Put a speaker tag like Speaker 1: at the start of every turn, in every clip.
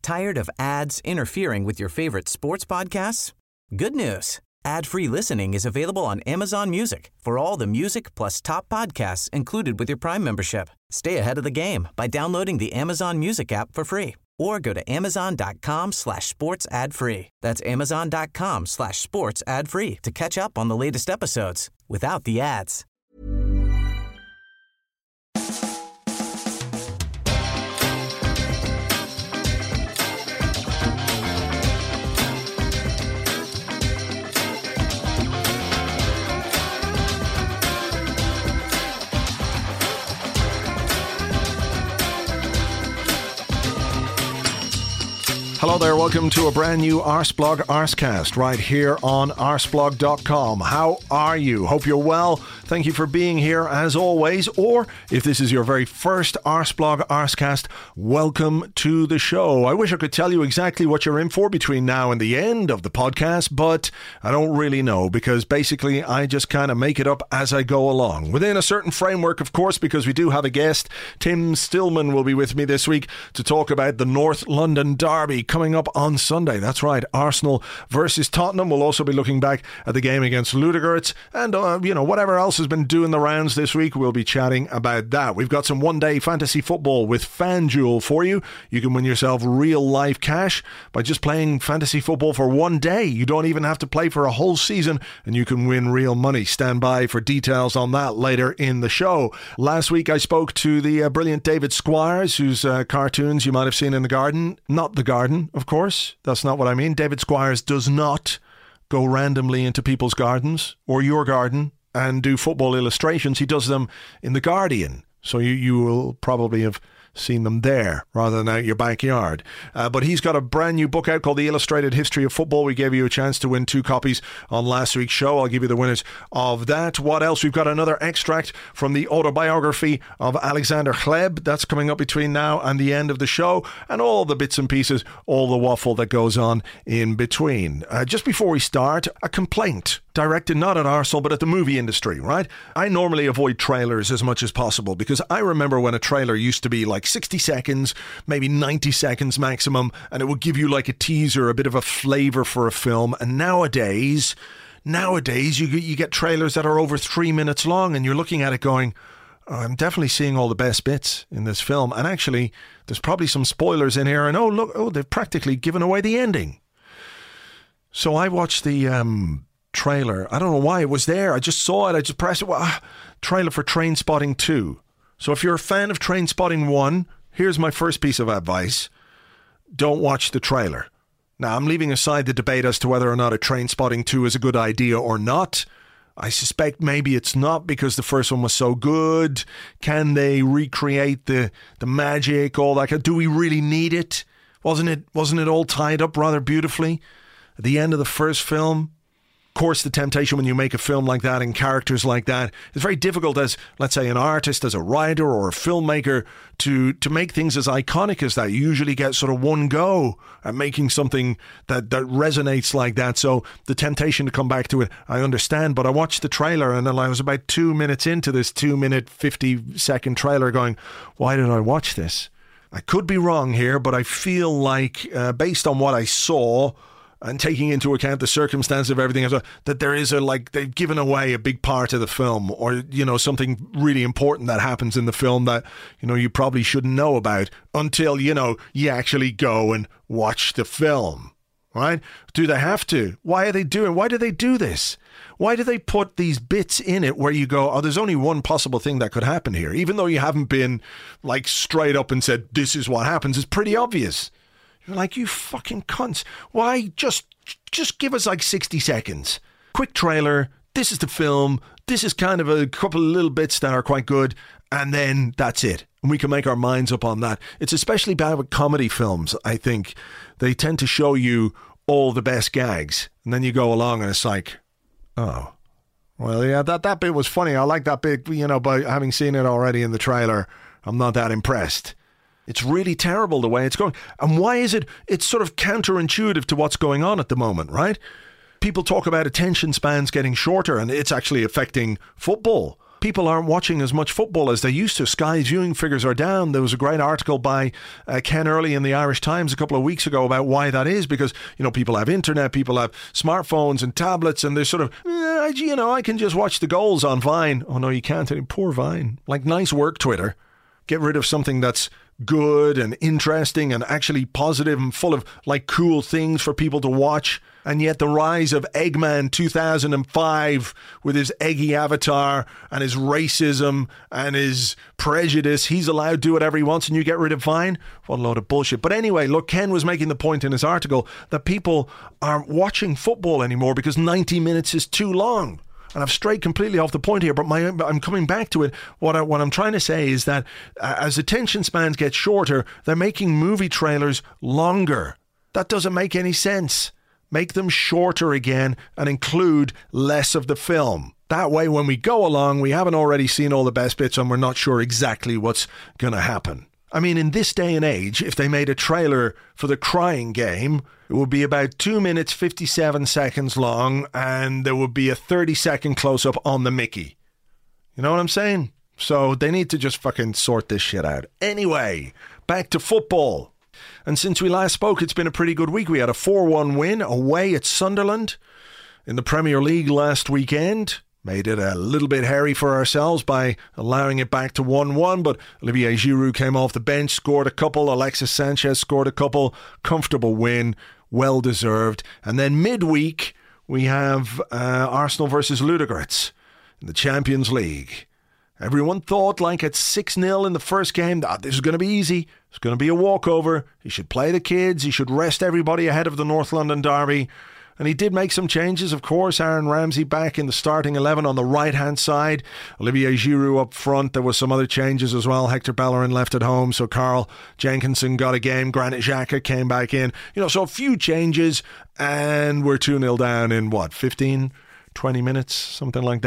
Speaker 1: Tired of ads interfering with your favorite sports podcasts? Good news. Ad-free listening is available on Amazon Music for all the music plus top podcasts included with your Prime membership. Stay ahead of the game by downloading the Amazon Music app for free or go to amazon.com/sports ad free. That's amazon.com/sports ad free to catch up on the latest episodes without the ads.
Speaker 2: Hello there, welcome to a brand new Arsblog Arscast right here on arsblog.com. How are you? Hope you're well. Thank you for being here as always. Or if this is your very first Arsblog Arscast, welcome to the show. I wish I could tell you exactly what you're in for between now and the end of the podcast, but I don't really know because basically I just kind of make it up as I go along. Within a certain framework, of course, because we do have a guest. Tim Stillman will be with me this week to talk about the North London Derby coming up on Sunday. That's right, Arsenal versus Tottenham. We'll also be looking back at the game against Ludogorets and, whatever else has been doing the rounds this week. We'll be chatting about that. We've got some one-day fantasy football with FanDuel for you. You can win yourself real-life cash by just playing fantasy football for one day. You don't even have to play for a whole season and you can win real money. Stand by for details on that later in the show. Last week I spoke to the brilliant David Squires, whose cartoons you might have seen in the garden. Not the garden, of course. That's not what I mean. David Squires does not go randomly into people's gardens or your garden and do football illustrations. He does them in The Guardian. So you will probably have seen them there rather than out your backyard. But he's got a brand new book out called The Illustrated History of Football. We gave you a chance to win 2 copies on last week's show. I'll give you the winners of that. What else? We've got another extract from the autobiography of Alexander Hleb. That's coming up between now and the end of the show. And all the bits and pieces, all the waffle that goes on in between. Just before we start, a complaint directed not at Arsenal but at the movie industry, right? I normally avoid trailers as much as possible because I remember when a trailer used to be like 60 seconds, maybe 90 seconds maximum, and it would give you like a teaser, a bit of a flavour for a film. And nowadays you get trailers that are over 3 minutes long and you're looking at it going, oh, I'm definitely seeing all the best bits in this film. And actually, there's probably some spoilers in here. And they've practically given away the ending. So I watched the trailer. I don't know why it was there. I just saw it. I just pressed it. Trailer for Trainspotting 2. So if you're a fan of Trainspotting 1, here's my first piece of advice. Don't watch the trailer. Now, I'm leaving aside the debate as to whether or not a Trainspotting 2 is a good idea or not. I suspect maybe it's not because the first one was so good. Can they recreate the magic, all that? Do we really need it? Wasn't it all tied up rather beautifully at the end of the first film? Of course, the temptation when you make a film like that and characters like that, it's very difficult as, let's say, an artist, as a writer or a filmmaker to make things as iconic as that. You usually get sort of one go at making something that resonates like that. So the temptation to come back to it, I understand. But I watched the trailer and I was about 2 minutes into this 2-minute, 50-second trailer going, why did I watch this? I could be wrong here, but I feel like based on what I saw, and taking into account the circumstance of everything, that there is they've given away a big part of the film, or, something really important that happens in the film that, you probably shouldn't know about until, you actually go and watch the film, right? Do they have to? Why do they do this? Why do they put these bits in it where you go, oh, there's only one possible thing that could happen here, even though you haven't been like straight up and said, this is what happens. It's pretty obvious. You're like, you fucking cunts. Why just give us like 60 seconds? Quick trailer. This is the film. This is kind of a couple of little bits that are quite good. And then that's it. And we can make our minds up on that. It's especially bad with comedy films, I think. They tend to show you all the best gags. And then you go along and it's like, oh, well, yeah, that bit was funny. I like that bit, but having seen it already in the trailer, I'm not that impressed. It's really terrible the way it's going. And why is it? It's sort of counterintuitive to what's going on at the moment, right? People talk about attention spans getting shorter and it's actually affecting football. people aren't watching as much football as they used to. Sky's viewing figures are down. There was a great article by Ken Early in the Irish Times a couple of weeks ago about why that is, because, people have internet, people have smartphones and tablets, and they're sort of, I can just watch the goals on Vine. Oh, no, you can't. Poor Vine. Like, nice work, Twitter. Get rid of something that's good and interesting and actually positive and full of cool things for people to watch. And yet the rise of Eggman 2005 with his eggy avatar and his racism and his prejudice, he's allowed to do whatever he wants and you get rid of Vine? What a load of bullshit. But anyway, look, Ken was making the point in his article that people aren't watching football anymore because 90 minutes is too long. And I've strayed completely off the point here, but I'm coming back to it. What I'm trying to say is that as attention spans get shorter, they're making movie trailers longer. That doesn't make any sense. Make them shorter again and include less of the film. That way, when we go along, we haven't already seen all the best bits and we're not sure exactly what's going to happen. I mean, in this day and age, if they made a trailer for The Crying Game, it would be about 2 minutes, 57 seconds long, and there would be a 30-second close-up on the Mickey. You know what I'm saying? So they need to just fucking sort this shit out. Anyway, back to football. And since we last spoke, it's been a pretty good week. We had a 4-1 win away at Sunderland in the Premier League last weekend. Made it a little bit hairy for ourselves by allowing it back to 1-1, but Olivier Giroud came off the bench, scored a couple, Alexis Sanchez scored a couple, comfortable win, well deserved. And then midweek, we have Arsenal versus Ludogorets in the Champions League. Everyone thought at 6-0 in the first game, this is going to be easy, it's going to be a walkover, he should play the kids, he should rest everybody ahead of the North London derby. And he did make some changes, of course. Aaron Ramsey back in the starting 11 on the right-hand side. Olivier Giroud up front. There were some other changes as well. Hector Bellerin left at home, so Carl Jenkinson got a game. Granit Xhaka came back in. So a few changes, and we're 2-0 down in, 15, 20 minutes, something like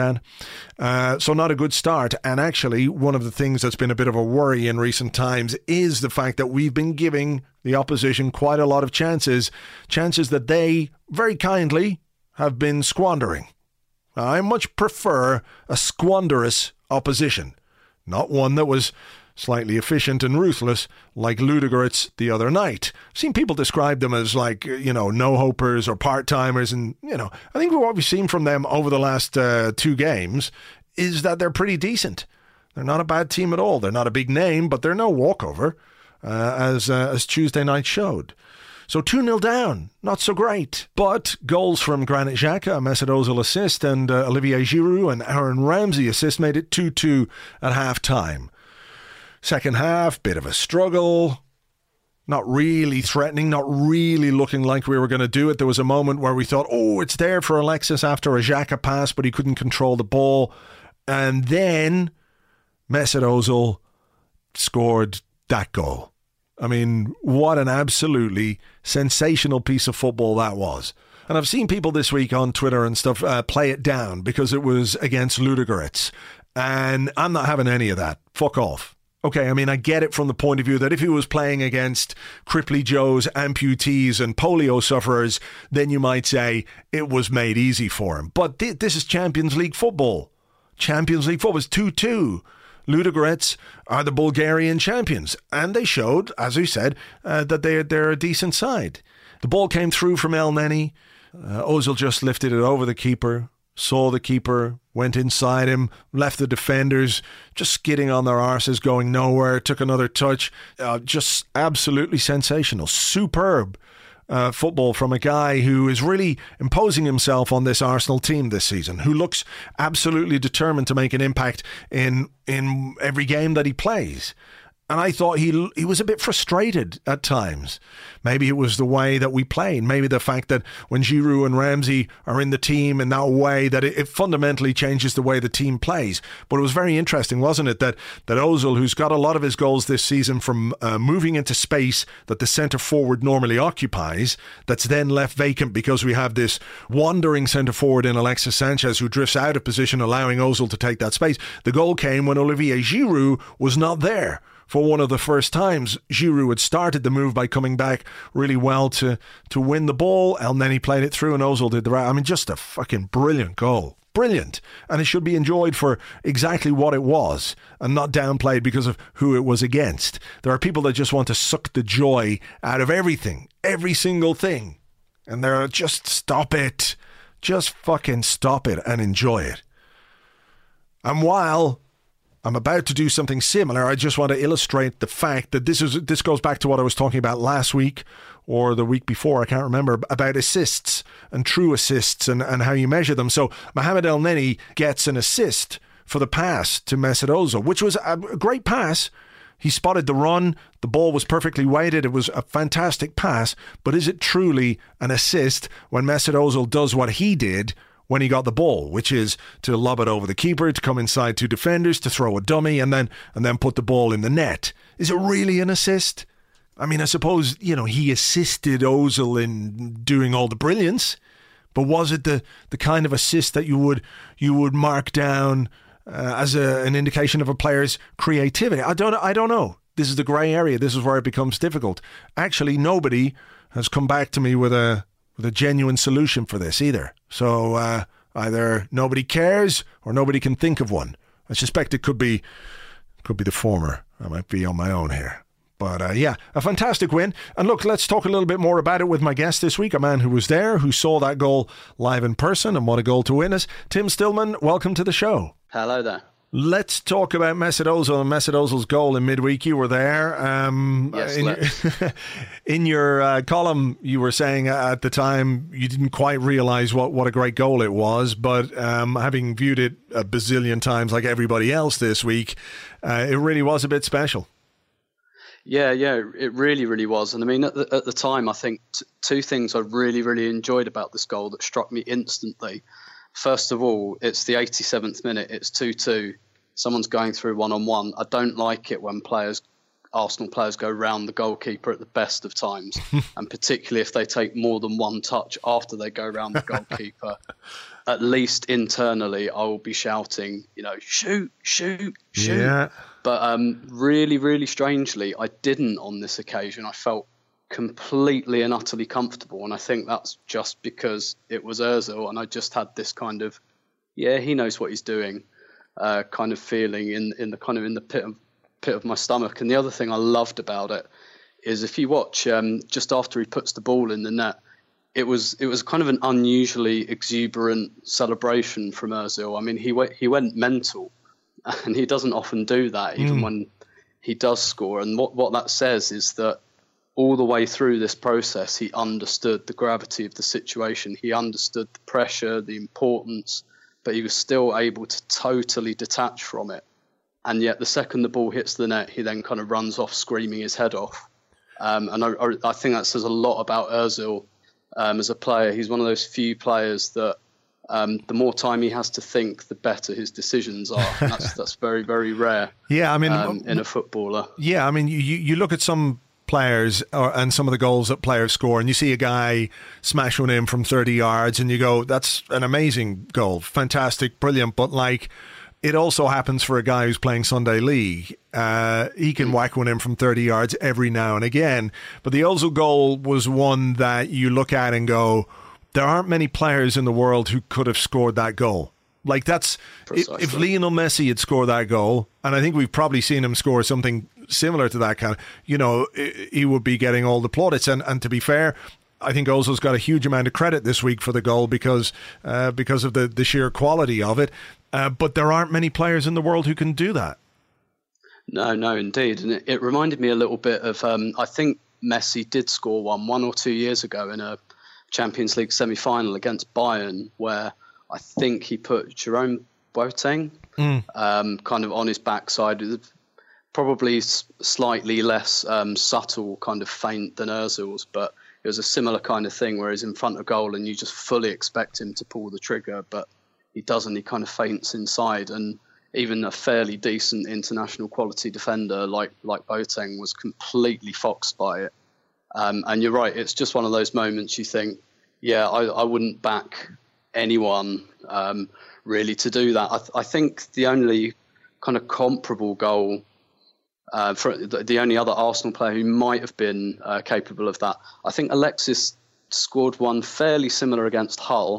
Speaker 2: that. So not a good start. And actually, one of the things that's been a bit of a worry in recent times is the fact that we've been giving the opposition quite a lot of chances that they very kindly have been squandering. I much prefer a squanderous opposition, not one that was slightly efficient and ruthless like Ludogorets the other night. I've seen people describe them as no-hopers or part-timers, and I think what we've seen from them over the last 2 games is that they're pretty decent. They're not a bad team at all. They're not a big name, but they're no walkover. As Tuesday night showed. So 2-0 down, not so great. But goals from Granit Xhaka, a Mesut Ozil assist, and Olivier Giroud and Aaron Ramsey assist made it 2-2 at half-time. Second half, bit of a struggle. Not really threatening, not really looking like we were going to do it. There was a moment where we thought, it's there for Alexis after a Xhaka pass, but he couldn't control the ball. And then Mesut Ozil scored that goal. I mean, what an absolutely sensational piece of football that was. And I've seen people this week on Twitter and stuff play it down because it was against Ludogorets. And I'm not having any of that. Fuck off. Okay, I mean, I get it from the point of view that if he was playing against Cripply Joes, amputees and polio sufferers, then you might say it was made easy for him. But this is Champions League football. Champions League football is 2-2. Ludogorets are the Bulgarian champions, and they showed, as we said, that they're a decent side. The ball came through from El Neni. Ozil just lifted it over the keeper, saw the keeper, went inside him, left the defenders just skidding on their arses, going nowhere, took another touch. Just absolutely sensational. Superb football from a guy who is really imposing himself on this Arsenal team this season, who looks absolutely determined to make an impact in every game that he plays. And I thought he was a bit frustrated at times. Maybe it was the way that we played. Maybe the fact that when Giroud and Ramsey are in the team in that way, that it fundamentally changes the way the team plays. But it was very interesting, wasn't it, that Ozil, who's got a lot of his goals this season from moving into space that the centre forward normally occupies, that's then left vacant because we have this wandering centre forward in Alexis Sanchez who drifts out of position, allowing Ozil to take that space. The goal came when Olivier Giroud was not there. For one of the first times, Giroud had started the move by coming back really well to win the ball, and then he played it through and Ozil did the right. I mean, just a fucking brilliant goal. brilliant, and it should be enjoyed for exactly what it was and not downplayed because of who it was against. There are people that just want to suck the joy out of everything, every single thing, and they're just stop it. Just fucking stop it and enjoy it. And while I'm about to do something similar, I just want to illustrate the fact that this goes back to what I was talking about last week or the week before, I can't remember, about assists and true assists and how you measure them. So Mohamed El-Neni gets an assist for the pass to Mesut Ozil, which was a great pass. He spotted the run, the ball was perfectly weighted, it was a fantastic pass, but is it truly an assist when Mesut Ozil does what he did when he got the ball, which is to lob it over the keeper, to come inside two defenders, to throw a dummy, and then put the ball in the net? Is it really an assist? I mean, I suppose, he assisted Ozil in doing all the brilliance, but was it the kind of assist that you would mark down as an indication of a player's creativity? I don't know. This is the grey area. This is where it becomes difficult. Actually, nobody has come back to me with a genuine solution for this either. So either nobody cares or nobody can think of one. I suspect it could be the former. I might be on my own here. But yeah, a fantastic win. And look, let's talk a little bit more about it with my guest this week, a man who was there, who saw that goal live in person, and what a goal to witness. Tim Stillman, welcome to the show.
Speaker 3: Hello there.
Speaker 2: Let's talk about Mesut Ozil and Mesut Ozil's goal in midweek. You were there.
Speaker 3: Yes,
Speaker 2: in your column, you were saying at the time you didn't quite realise what a great goal it was, but having viewed it a bazillion times like everybody else this week, it really was a bit special.
Speaker 3: Yeah, it really, really was. And I mean, at the time, I think two things I really, really enjoyed about this goal that struck me instantly. First of all, it's the 87th minute. It's 2-2. Someone's going through one-on-one. I don't like it when Arsenal players go round the goalkeeper at the best of times, and particularly if they take more than one touch after they go round the goalkeeper. At least internally, I will be shouting, shoot, shoot, shoot.
Speaker 2: Yeah.
Speaker 3: But really, really strangely, I didn't on this occasion. I felt completely and utterly comfortable, and I think that's just because it was Ozil, and I just had this kind of, he knows what he's doing, kind of feeling in the pit of my stomach. And the other thing I loved about it is if you watch just after he puts the ball in the net, it was kind of an unusually exuberant celebration from Ozil. I mean, he went mental, and he doesn't often do that, even when he does score. And what that says is that all the way through this process, he understood the gravity of the situation. He understood the pressure, the importance, but he was still able to totally detach from it. And yet the second the ball hits the net, he then kind of runs off screaming his head off. And I think that says a lot about Ozil as a player. He's one of those few players that the more time he has to think, the better his decisions are. And that's very, very rare.
Speaker 2: Yeah, I mean,
Speaker 3: in a footballer.
Speaker 2: Yeah, I mean, you look at some players and some of the goals that players score, and you see a guy smash one in from 30 yards and you go, that's an amazing goal, fantastic, brilliant, but it also happens for a guy who's playing Sunday League. He can whack one in from 30 yards every now and again, but the Ozil goal was one that you look at and go, there aren't many players in the world who could have scored that goal. Like, that's
Speaker 3: Precisely.
Speaker 2: If Lionel Messi had scored that goal, and I think we've probably seen him score something similar to that kind of, he would be getting all the plaudits. And to be fair, I think Ozil's got a huge amount of credit this week for the goal because of the sheer quality of it. But there aren't many players in the world who can do that.
Speaker 3: No, indeed. And it reminded me a little bit of, I think Messi did score one or 2 years ago in a Champions League semi-final against Bayern, where I think he put Jerome Boateng kind of on his backside, probably slightly less subtle kind of feint than Ozil's, but it was a similar kind of thing where he's in front of goal and you just fully expect him to pull the trigger, but he doesn't. He kind of feints inside, and even a fairly decent international quality defender like Boateng was completely foxed by it. And you're right, it's just one of those moments you think, I wouldn't back anyone really to do that. I think the only kind of comparable goal for the only other Arsenal player who might have been capable of that, I think Alexis scored one fairly similar against Hull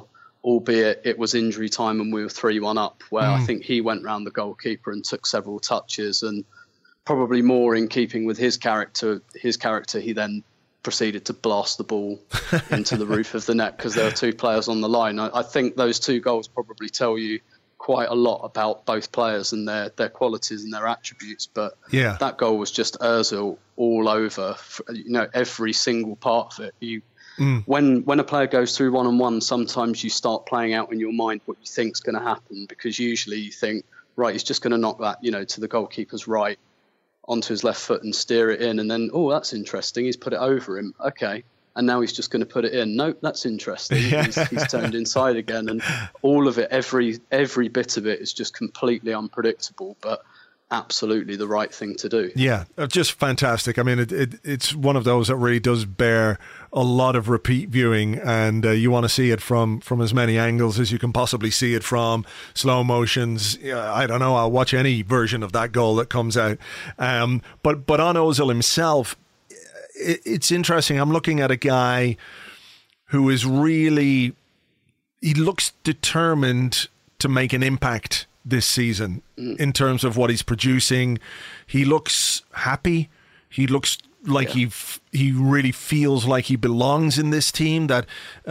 Speaker 3: albeit it was injury time and we were 3-1 up, where I think he went round the goalkeeper and took several touches, and probably more in keeping with his character, he then proceeded to blast the ball into the roof of the net because there were two players on the line. I think those two goals probably tell you quite a lot about both players and their qualities and their attributes. But that goal was just Ozil all over, every single part of it. When a player goes through one-on-one, sometimes you start playing out in your mind what you think's going to happen, because usually you think, right, he's just going to knock that, to the goalkeeper's right onto his left foot and steer it in, and then, oh, that's interesting, he's put it over him, okay, and now he's just going to put it in. Nope, that's interesting. He's turned inside again, and all of it, every bit of it is just completely unpredictable, but absolutely the right thing to do.
Speaker 2: Yeah, just fantastic. I mean, it's one of those that really does bear a lot of repeat viewing, and you want to see it from as many angles as you can possibly see it from. Slow motions, I don't know, I'll watch any version of that goal that comes out. But on Ozil himself, it's interesting. I'm looking at a guy who is really, he looks determined to make an impact this season in terms of what he's producing. He looks happy. He looks like he really feels like he belongs in this team. That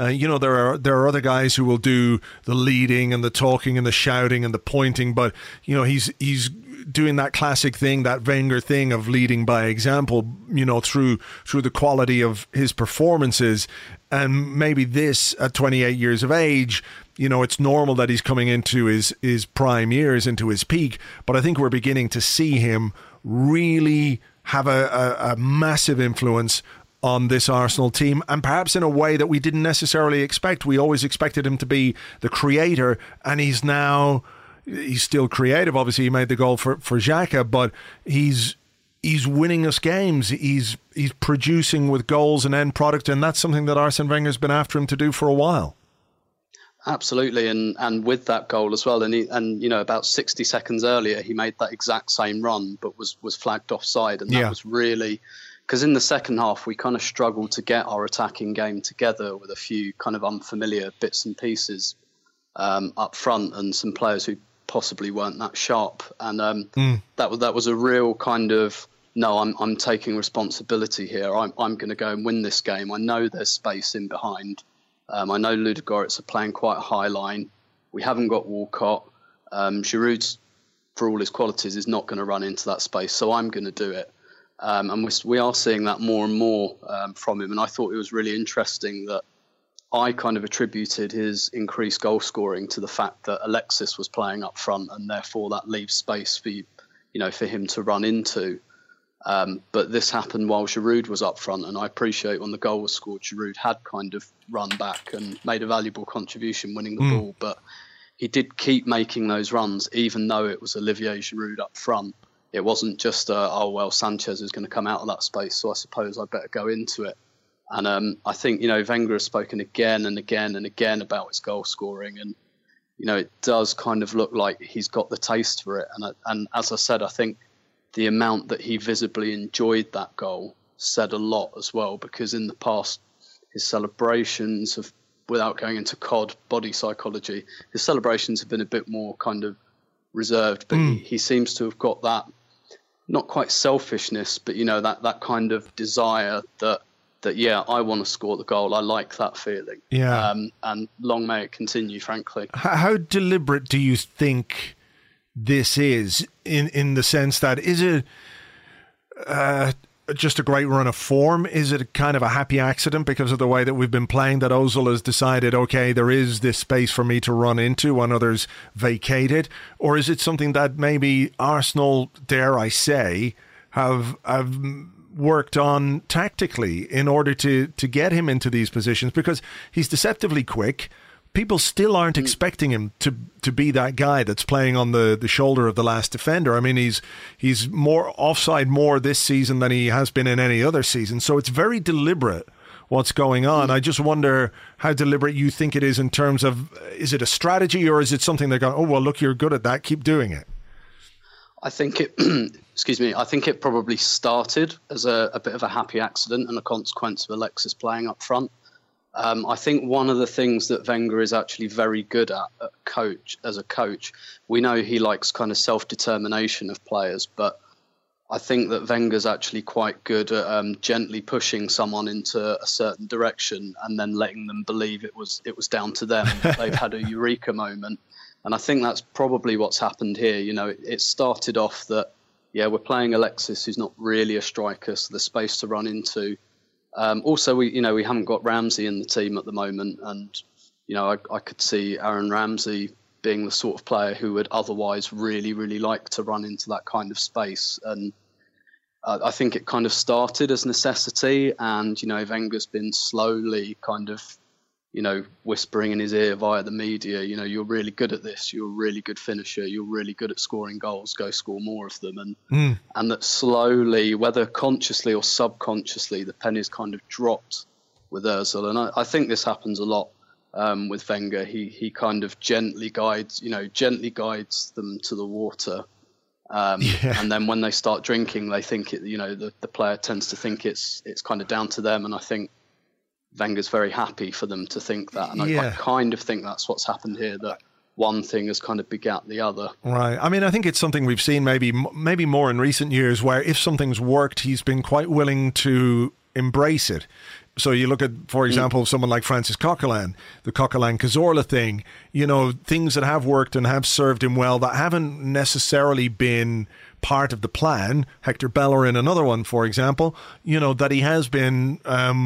Speaker 2: there are other guys who will do the leading and the talking and the shouting and the pointing, but he's doing that classic thing, that Wenger thing of leading by example, through the quality of his performances. And maybe this at 28 years of age, it's normal that he's coming into his prime years, into his peak, but I think we're beginning to see him really have a massive influence on this Arsenal team, and perhaps in a way that we didn't necessarily expect. We always expected him to be the creator, and he's still creative. Obviously, he made the goal for Xhaka, but he's winning us games. He's producing with goals and end product, and that's something that Arsene Wenger's been after him to do for a while.
Speaker 3: Absolutely, and with that goal as well, and about 60 seconds earlier he made that exact same run, but was flagged offside, and that was really, because in the second half we kind of struggled to get our attacking game together with a few kind of unfamiliar bits and pieces up front, and some players who possibly weren't that sharp, and that was a real kind of, no, I'm taking responsibility here. I'm going to go and win this game. I know there's space in behind. I know Ludogorets are playing quite a high line. We haven't got Walcott. Giroud, for all his qualities, is not going to run into that space, so I'm going to do it. And we are seeing that more and more from him. And I thought it was really interesting that I kind of attributed his increased goal scoring to the fact that Alexis was playing up front, and therefore that leaves space for him to run into. But this happened while Giroud was up front, and I appreciate when the goal was scored, Giroud had kind of run back and made a valuable contribution winning the ball, but he did keep making those runs even though it was Olivier Giroud up front. It wasn't just Sanchez is going to come out of that space, so I suppose I better go into it. And I think Wenger has spoken again and again and again about his goal scoring, and it does kind of look like he's got the taste for it. And as I said, I think the amount that he visibly enjoyed that goal said a lot as well, because in the past, his celebrations have, without going into COD body psychology, his celebrations have been a bit more kind of reserved, but he seems to have got that, not quite selfishness, but that kind of desire that I want to score the goal. I like that feeling. Yeah. And long may it continue, frankly.
Speaker 2: How deliberate do you think this is, in the sense that, is it just a great run of form? Is it kind of a happy accident because of the way that we've been playing, that Ozil has decided, okay, there is this space for me to run into when others vacate it? Or is it something that maybe Arsenal, dare I say, have worked on tactically in order to get him into these positions? Because he's deceptively quick. People still aren't expecting him to be that guy that's playing on the shoulder of the last defender. I mean, he's more offside more this season than he has been in any other season. So it's very deliberate what's going on. I just wonder how deliberate you think it is in terms of, is it a strategy, or is it something they're going, oh, well, look, you're good at that, keep doing it?
Speaker 3: I think it, I think it probably started as a bit of a happy accident and a consequence of Alexis playing up front. I think one of the things that Wenger is actually very good at as a coach, we know he likes kind of self-determination of players, but I think that Wenger's actually quite good at gently pushing someone into a certain direction and then letting them believe it was down to them. They've had a eureka moment. And I think that's probably what's happened here. You know, it started off that, we're playing Alexis, who's not really a striker, so there's space to run into. Also, we haven't got Ramsey in the team at the moment, and I could see Aaron Ramsey being the sort of player who would otherwise really, really like to run into that kind of space. And I think it kind of started as necessity, and Wenger's been slowly kind of whispering in his ear via the media, you're really good at this, you're a really good finisher, you're really good at scoring goals, go score more of them. And that slowly, whether consciously or subconsciously, the penny's kind of dropped with Ozil. And I think this happens a lot with Wenger. He kind of gently guides them to the water. And then when they start drinking, they think the player tends to think it's kind of down to them. And I think Wenger's very happy for them to think that. And I kind of think that's what's happened here, that one thing has kind of begat the other.
Speaker 2: Right. I mean, I think it's something we've seen maybe more in recent years, where if something's worked, he's been quite willing to embrace it. So you look at, for example, someone like Francis Coquelin, the Coquelin-Cazorla thing, things that have worked and have served him well that haven't necessarily been part of the plan. Hector Bellerin, another one, for example, that he has been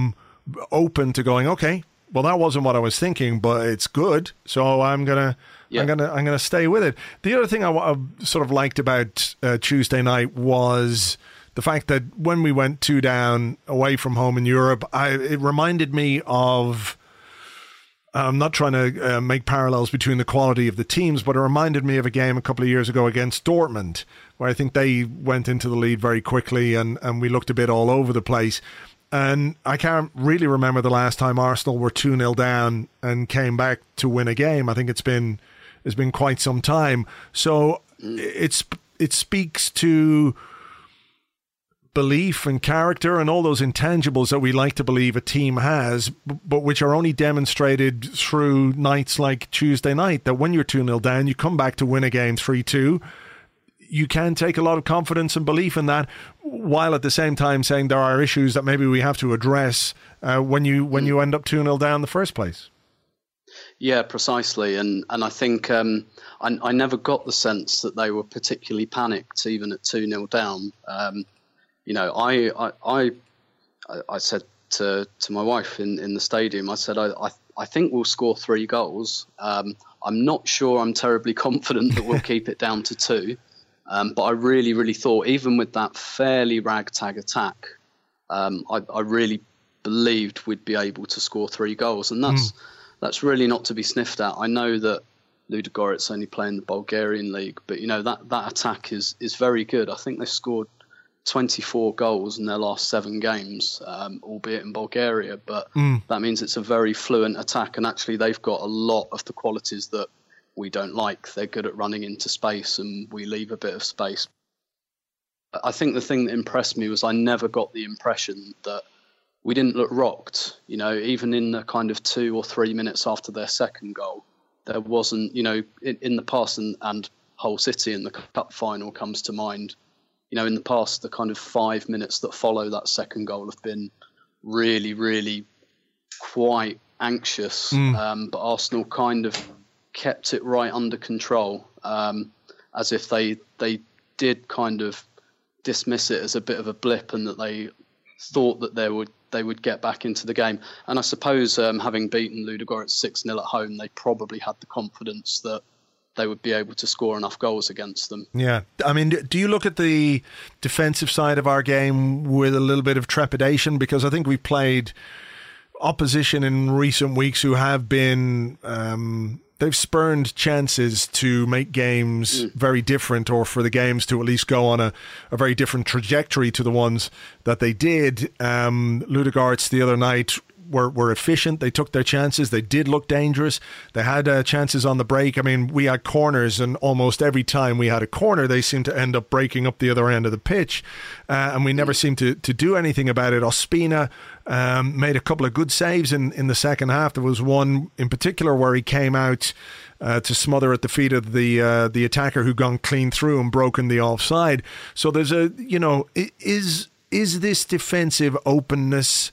Speaker 2: open to going, okay, well, that wasn't what I was thinking, but it's good, so I'm gonna stay with it. The other thing I sort of liked about Tuesday night was the fact that when we went 2 down away from home in Europe, it reminded me of, I'm not trying to make parallels between the quality of the teams, but it reminded me of a game a couple of years ago against Dortmund, where I think they went into the lead very quickly and we looked a bit all over the place. And I can't really remember the last time Arsenal were 2-0 down and came back to win a game. I think it's been quite some time. So it speaks to belief and character and all those intangibles that we like to believe a team has, but which are only demonstrated through nights like Tuesday night, that when you're 2-0 down, you come back to win a game 3-2. You can take a lot of confidence and belief in that, while at the same time saying there are issues that maybe we have to address when you end up 2-0 down in the first place.
Speaker 3: Yeah, precisely. And I think I never got the sense that they were particularly panicked, even at 2-0 down. I said to my wife in the stadium, I said, I think we'll score 3 goals. I'm not sure I'm terribly confident that we'll keep it down to 2. But I really, really thought, even with that fairly ragtag attack, I really believed we'd be able to score 3 goals. And that's really not to be sniffed at. I know that Ludogorets only play in the Bulgarian league, but, that attack is very good. I think they scored 24 goals in their last 7 games, albeit in Bulgaria. But that means it's a very fluent attack. And actually, they've got a lot of the qualities that we don't like. They're good at running into space, and we leave a bit of space. I think the thing that impressed me was I never got the impression that we didn't look rocked. Even in the kind of 2 or 3 minutes after their second goal, there wasn't, in the past, and Hull City in the cup final comes to mind. In the past, the kind of 5 minutes that follow that second goal have been really, really quite anxious. But Arsenal kind of kept it right under control, as if they did kind of dismiss it as a bit of a blip, and that they thought that they would get back into the game. And I suppose having beaten Ludogorets 6-0 at home, they probably had the confidence that they would be able to score enough goals against them. Yeah.
Speaker 2: I mean, do you look at the defensive side of our game with a little bit of trepidation? Because I think we've played opposition in recent weeks who have been they've spurned chances to make games very different, or for the games to at least go on a very different trajectory to the ones that they did. Ludogorets the other night were efficient. They took their chances. They did look dangerous. They had chances on the break. I mean, we had corners, and almost every time we had a corner, they seemed to end up breaking up the other end of the pitch, and we never seemed to do anything about it. Ospina made a couple of good saves in the second half. There was one in particular where he came out to smother at the feet of the attacker who gone clean through and broken the offside. So there's is this defensive openness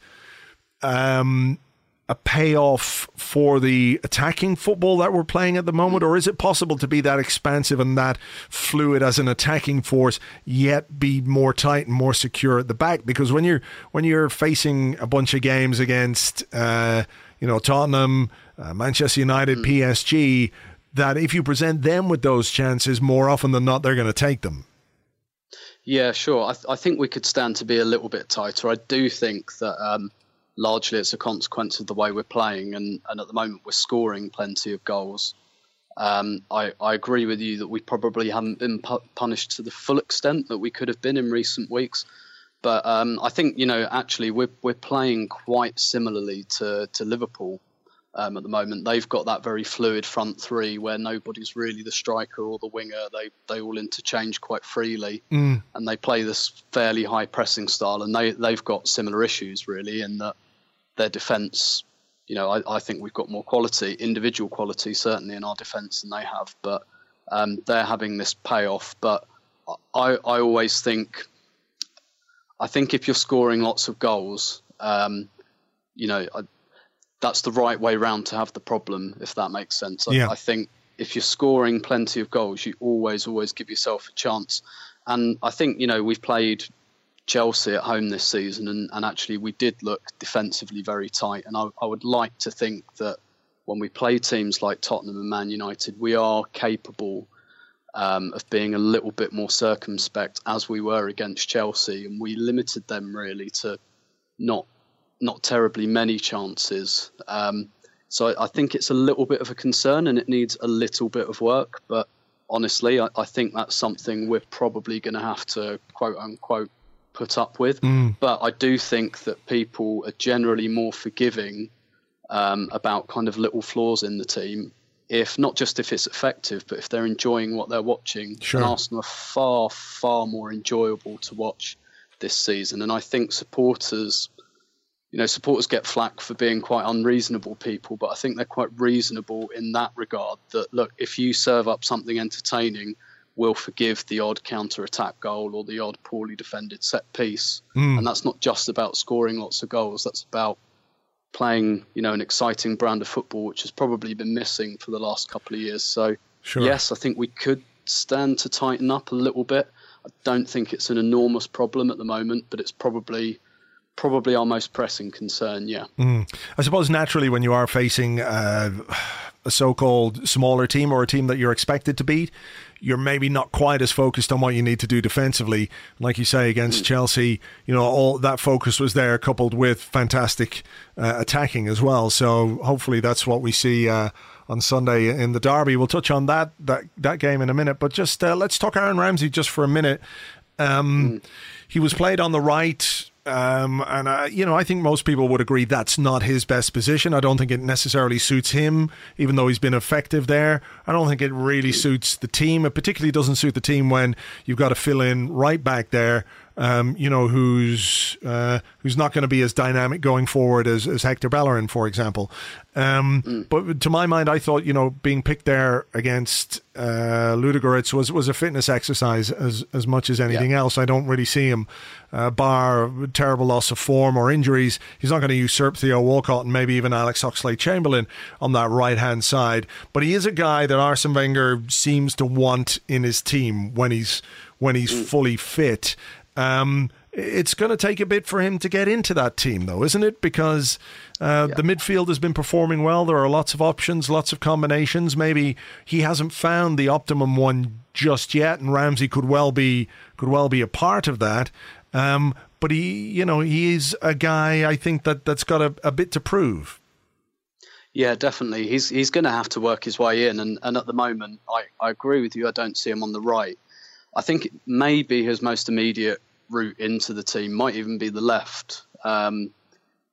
Speaker 2: a payoff for the attacking football that we're playing at the moment, or is it possible to be that expansive and that fluid as an attacking force, yet be more tight and more secure at the back? Because when you're facing a bunch of games against Tottenham, Manchester United, PSG, that if you present them with those chances, more often than not, they're going to take them.
Speaker 3: Yeah, sure. I think we could stand to be a little bit tighter. I do think that largely it's a consequence of the way we're playing, and at the moment we're scoring plenty of goals. I agree with you that we probably haven't been punished to the full extent that we could have been in recent weeks. But I think, actually we're playing quite similarly to Liverpool at the moment. They've got that very fluid front three where nobody's really the striker or the winger. They all interchange quite freely, and they play this fairly high pressing style. And they've got similar issues really in that their defence. I think we've got more quality, individual quality certainly in our defence than they have. But they're having this payoff. But I always think. I think if you're scoring lots of goals, that's the right way round to have the problem, if that makes sense. I think if you're scoring plenty of goals, you always give yourself a chance. And I think, we've played Chelsea at home this season, and actually we did look defensively very tight. And I would like to think that when we play teams like Tottenham and Man United, we are capable of being a little bit more circumspect, as we were against Chelsea, and we limited them really to not terribly many chances. So I think it's a little bit of a concern, and it needs a little bit of work. But honestly, I think that's something we're probably going to have to quote unquote put up with. But I do think that people are generally more forgiving about kind of little flaws in the team, if it's effective, but if they're enjoying what they're watching.
Speaker 2: Sure.
Speaker 3: And Arsenal are far, far more enjoyable to watch this season. And I think supporters get flack for being quite unreasonable people, but I think they're quite reasonable in that regard, that, look, if you serve up something entertaining, we'll forgive the odd counter-attack goal or the odd poorly defended set piece. And that's not just about scoring lots of goals. That's about playing, an exciting brand of football, which has probably been missing for the last couple of years. So,
Speaker 2: Sure.
Speaker 3: Yes, I think we could stand to tighten up a little bit. I don't think it's an enormous problem at the moment, but it's probably our most pressing concern, yeah.
Speaker 2: I suppose naturally when you are facing a so-called smaller team or a team that you're expected to beat, you're maybe not quite as focused on what you need to do defensively. Like you say, against Chelsea, all that focus was there, coupled with fantastic attacking as well. So hopefully that's what we see on Sunday in the derby. We'll touch on that game in a minute, but just let's talk Aaron Ramsey just for a minute. He was played on the right. I think most people would agree that's not his best position. I don't think it necessarily suits him, even though he's been effective there. I don't think it really suits the team. It particularly doesn't suit the team when you've got to fill in right back there, who's not going to be as dynamic going forward as Hector Bellerin, for example. But to my mind, I thought, being picked there against Ludogorets was a fitness exercise as much as anything else. I don't really see him, bar terrible loss of form or injuries. He's not going to usurp Theo Walcott and maybe even Alex Oxlade-Chamberlain on that right-hand side. But he is a guy that Arsene Wenger seems to want in his team when he's fully fit. It's going to take a bit for him to get into that team, though, isn't it? Because the midfield has been performing well. There are lots of options, lots of combinations. Maybe he hasn't found the optimum one just yet, and Ramsey could well be a part of that. But he is a guy, I think, that's got a bit to prove.
Speaker 3: Yeah, definitely. He's going to have to work his way in, and at the moment, I agree with you. I don't see him on the right. I think maybe his most immediate route into the team might even be the left.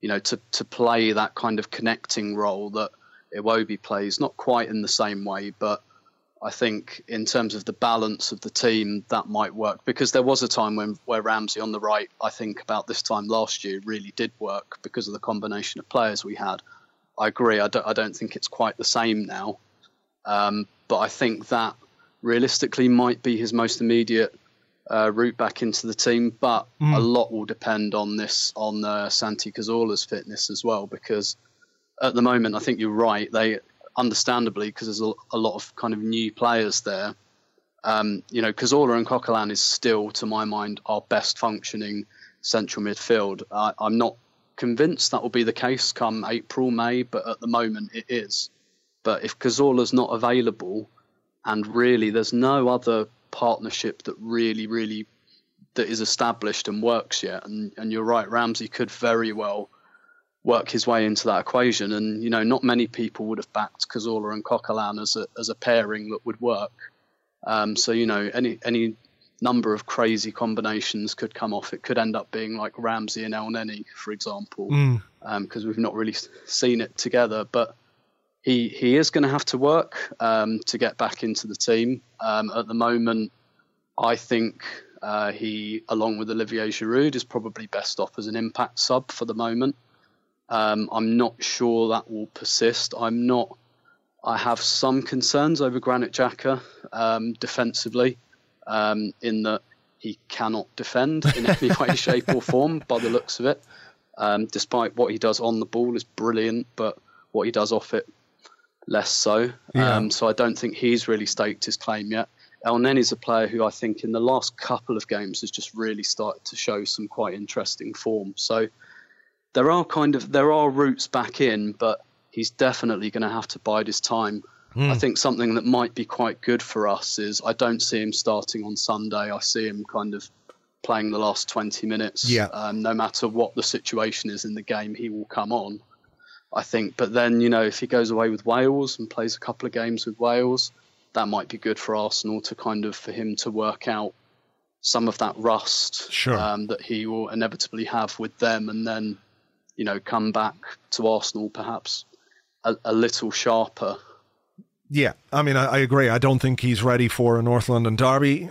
Speaker 3: to play that kind of connecting role that Iwobi plays, not quite in the same way, but I think in terms of the balance of the team, that might work, because there was a time where Ramsey on the right, I think about this time last year, really did work because of the combination of players we had. I agree. I don't think it's quite the same now, but I think that realistically might be his most immediate route back into the team. But a lot will depend on Santi Cazorla's fitness as well, because at the moment, I think you're right. They understandably, because there's a lot of kind of new players there. Cazorla and Coquelin is still, to my mind, our best functioning central midfield. I'm not convinced that will be the case come April, May, but at the moment it is. But if Cazorla's not available, and really there's no other partnership that really that is established and works yet, and you're right, Ramsey could very well work his way into that equation, and not many people would have backed Cazorla and Coquelin as a pairing that would work. So any number of crazy combinations could come off. It could end up being like Ramsey and Elneny, for example, because we've not really seen it together. But he is going to have to work to get back into the team. At the moment, I think he, along with Olivier Giroud, is probably best off as an impact sub for the moment. I'm not sure that will persist. I have some concerns over Granit Xhaka defensively, in that he cannot defend in any way, shape or form by the looks of it. Despite what he does on the ball is brilliant, but what he does off it, less so.
Speaker 2: Yeah.
Speaker 3: So I don't think he's really staked his claim yet. Elneny's a player who I think in the last couple of games has just really started to show some quite interesting form. So there are routes back in, but he's definitely going to have to bide his time. I think something that might be quite good for us is I don't see him starting on Sunday. I see him kind of playing the last 20 minutes.
Speaker 2: Yeah.
Speaker 3: No matter what the situation is in the game, he will come on, I think. But then, if he goes away with Wales and plays a couple of games with Wales, that might be good for Arsenal for him to work out some of that rust that he will inevitably have with them, and then come back to Arsenal perhaps a little sharper.
Speaker 2: Yeah, I mean, I agree. I don't think he's ready for a North London derby.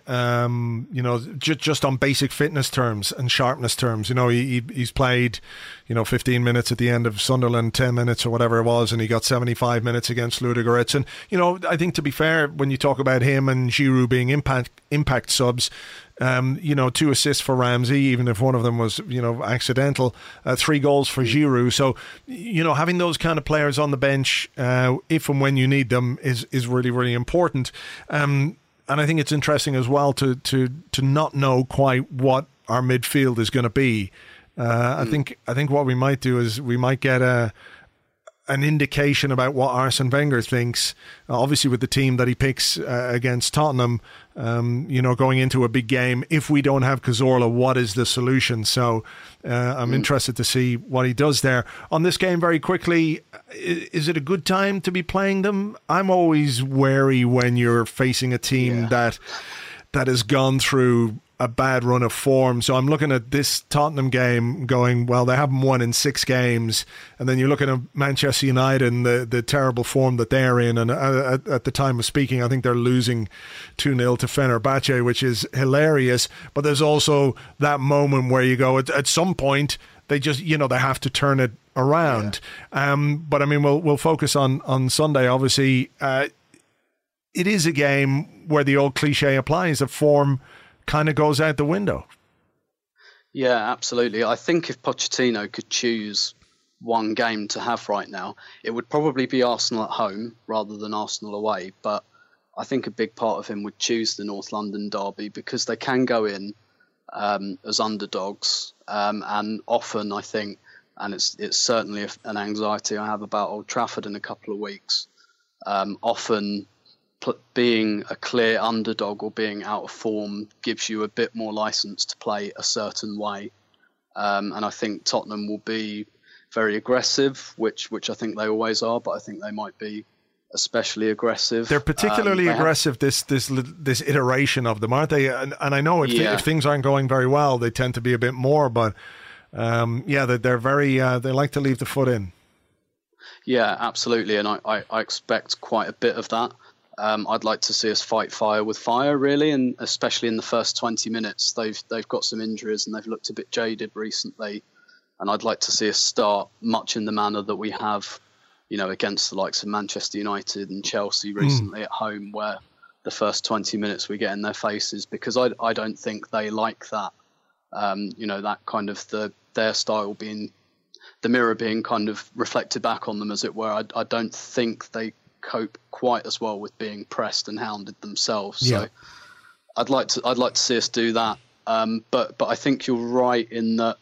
Speaker 2: Just on basic fitness terms and sharpness terms. He's played, 15 minutes at the end of Sunderland, 10 minutes or whatever it was, and he got 75 minutes against Ludogorets. And I think, to be fair, when you talk about him and Giroud being impact subs, 2 assists for Ramsey, even if one of them was, accidental, 3 goals for Giroud. So, having those kind of players on the bench, if and when you need them, is really, really important. And I think it's interesting as well to not know quite what our midfield is going to be. I think what we might do is we might get an indication about what Arsene Wenger thinks, obviously with the team that he picks against Tottenham, going into a big game. If we don't have Cazorla, what is the solution? So I'm interested to see what he does there. On this game, very quickly, is it a good time to be playing them? I'm always wary when you're facing a team that has gone through a bad run of form. So I'm looking at this Tottenham game going, well, they haven't won in 6 games. And then you're looking at Manchester United and the terrible form that they're in. And at the time of speaking, I think they're losing 2-0 to Fenerbahce, which is hilarious. But there's also that moment where you go, at some point, they just, they have to turn it around. Yeah. But I mean, we'll focus on Sunday, obviously. It is a game where the old cliche applies, that form kind of goes out the window.
Speaker 3: Yeah, absolutely. I think if Pochettino could choose one game to have right now, it would probably be Arsenal at home rather than Arsenal away. But I think a big part of him would choose the North London derby because they can go in as underdogs, and often I think, and it's certainly an anxiety I have about Old Trafford in a couple of weeks, often being a clear underdog or being out of form gives you a bit more license to play a certain way. And I think Tottenham will be very aggressive, which I think they always are, but I think they might be especially aggressive.
Speaker 2: They're particularly aggressive, this iteration of them, aren't they? And I know if things aren't going very well, they tend to be a bit more, but they're very, they like to leave the foot in.
Speaker 3: Yeah, absolutely. And I expect quite a bit of that. I'd like to see us fight fire with fire, really, and especially in the first 20 minutes. They've got some injuries and they've looked a bit jaded recently. And I'd like to see us start much in the manner that we have, against the likes of Manchester United and Chelsea recently at home, where the first 20 minutes we get in their faces, because I don't think they like that. That kind of their style being, the mirror being kind of reflected back on them, as it were. I don't think they cope quite as well with being pressed and hounded themselves.
Speaker 2: Yeah.
Speaker 3: So I'd like to see us do that. But I think you're right in that,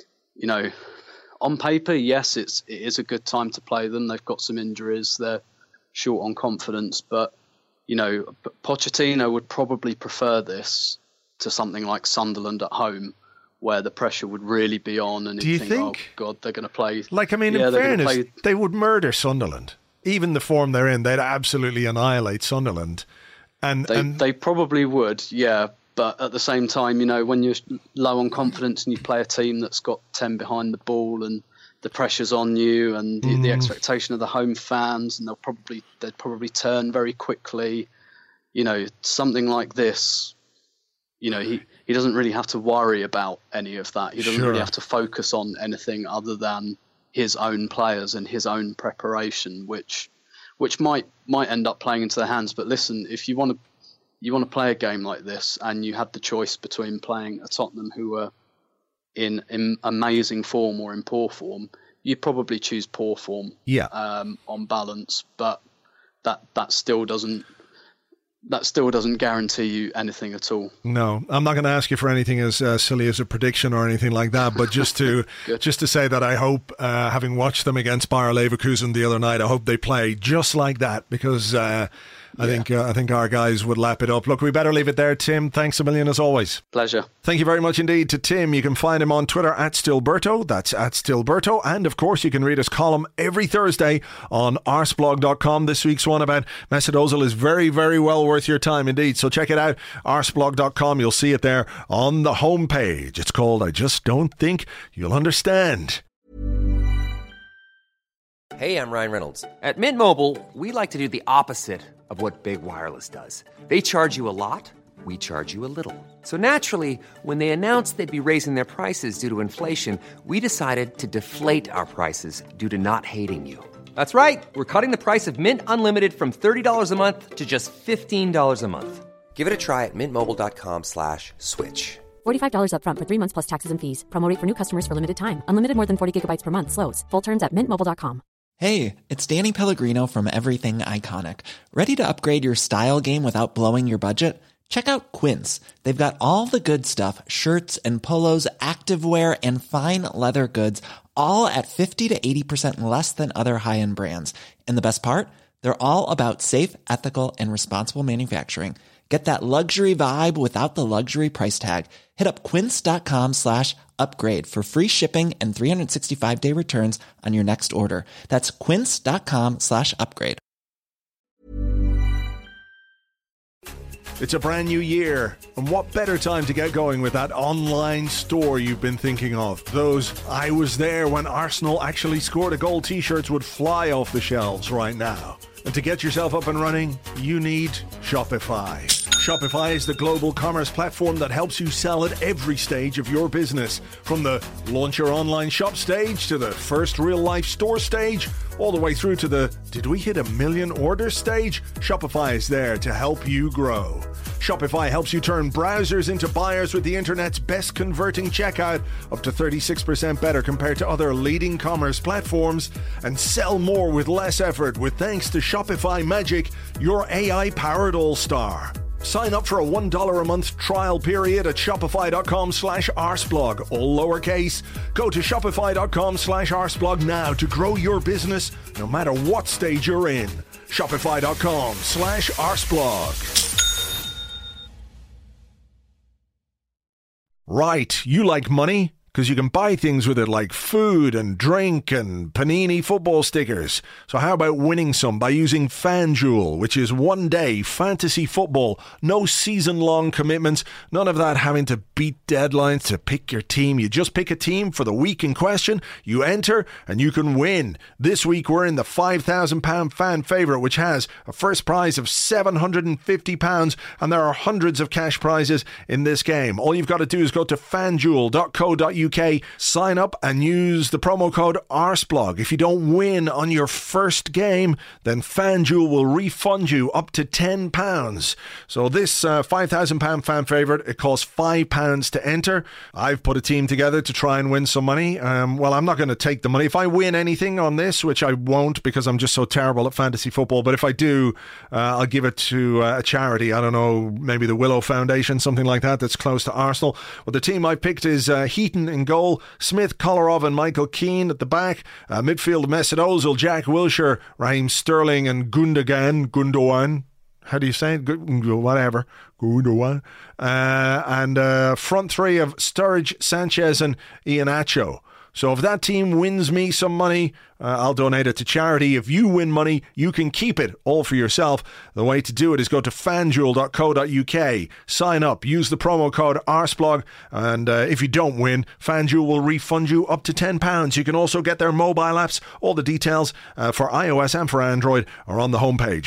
Speaker 3: on paper, yes, it is a good time to play them. They've got some injuries. They're short on confidence, but Pochettino would probably prefer this to something like Sunderland at home, where the pressure would really be on, and you think, oh God, they're going to play.
Speaker 2: In fairness, they would murder Sunderland. Even the form they're in, they'd absolutely annihilate Sunderland. And
Speaker 3: they probably would, yeah. But at the same time, when you're low on confidence and you play a team that's got 10 behind the ball and the pressure's on you and the expectation of the home fans, and they'd probably turn very quickly. Something like this, he doesn't really have to worry about any of that. He doesn't really have to focus on anything other than his own players and his own preparation, which might end up playing into their hands. But listen, if you want to play a game like this, and you had the choice between playing a Tottenham who are in amazing form or in poor form, you'd probably choose poor form.
Speaker 2: Yeah.
Speaker 3: On balance, but that still doesn't guarantee you anything at all.
Speaker 2: No, I'm not going to ask you for anything as silly as a prediction or anything like that, but just to say that I hope, having watched them against Bayer Leverkusen the other night, I hope they play just like that, because I think our guys would lap it up. Look, we better leave it there, Tim. Thanks a million as always.
Speaker 3: Pleasure.
Speaker 2: Thank you very much indeed to Tim. You can find him on Twitter @Stilberto. That's @Stilberto. And of course, you can read his column every Thursday on arsblog.com. This week's one about Mesut Ozil is very, very well worth your time indeed. So check it out, arsblog.com. You'll see it there on the homepage. It's called I Just Don't Think You'll Understand.
Speaker 4: Hey, I'm Ryan Reynolds. At Mint Mobile, we like to do the opposite of what Big Wireless does. They charge you a lot, we charge you a little. So naturally, when they announced they'd be raising their prices due to inflation, we decided to deflate our prices due to not hating you. That's right. We're cutting the price of Mint Unlimited from $30 a month to just $15 a month. Give it a try at mintmobile.com/switch.
Speaker 5: $45 up front for 3 months plus taxes and fees. Promo rate for new customers for limited time. Unlimited more than 40 gigabytes per month. Slows full terms at mintmobile.com.
Speaker 6: Hey, it's Danny Pellegrino from Everything Iconic. Ready to upgrade your style game without blowing your budget? Check out Quince. They've got all the good stuff, shirts and polos, activewear, and fine leather goods, all at 50 to 80% less than other high-end brands. And the best part? They're all about safe, ethical, and responsible manufacturing. Get that luxury vibe without the luxury price tag. Hit up quince.com/upgrade for free shipping and 365-day returns on your next order. That's quince.com/upgrade.
Speaker 2: It's a brand new year, and what better time to get going with that online store you've been thinking of? Those I was there when Arsenal actually scored a goal t-shirts would fly off the shelves right now. And to get yourself up and running, you need Shopify. Shopify is the global commerce platform that helps you sell at every stage of your business. From the launch your online shop stage to the first real-life store stage, all the way through to the did we hit 1 million orders stage? Shopify is there to help you grow. Shopify helps you turn browsers into buyers with the internet's best converting checkout, up to 36% better compared to other leading commerce platforms, and sell more with less effort with thanks to Shopify Magic, your AI-powered all-star. Sign up for a $1 a month trial period at shopify.com/arsblog, all lowercase. Go to shopify.com/arsblog now to grow your business no matter what stage you're in. Shopify.com/arsblog. Right, you like money? because you can buy things with it like food and drink and Panini football stickers. So how about winning some by using FanDuel, which is one-day fantasy football, no season-long commitments, none of that having to beat deadlines to pick your team. You just pick a team for the week in question, you enter, and you can win. This week we're in the £5,000 fan favourite, which has a first prize of £750, and there are hundreds of cash prizes in this game. All you've got to do is go to fanduel.co.uk, sign up and use the promo code ARSBLOG. If you don't win on your first game, then FanDuel will refund you up to £10. So this £5,000 fan favourite, it costs £5 to enter. I've put a team together to try and win some money. Well, I'm not going to take the money. If I win anything on this, which I won't because I'm just so terrible at fantasy football, but if I do, I'll give it to a charity. I don't know, maybe the Willow Foundation, something like that, that's close to Arsenal. Well, the team I picked is Heaton in goal, Smith, Kolarov and Michael Keane at the back, midfield Mesut Ozil, Jack Wilshere, Raheem Sterling and Gundogan. How do you say it? Whatever. Gundogan. And front three of Sturridge, Sanchez and Iheanacho. So if that team wins me some money, I'll donate it to charity. If you win money, you can keep it all for yourself. The way to do it is go to fanduel.co.uk, sign up, use the promo code ARSBLOG, and if you don't win, FanDuel will refund you up to £10. You can also get their mobile apps. All the details for iOS and for Android are on the homepage,